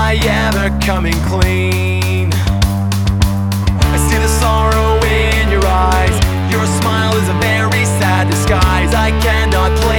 I ever coming clean. I see the sorrow in your eyes. Your smile is a very sad disguise. I cannot play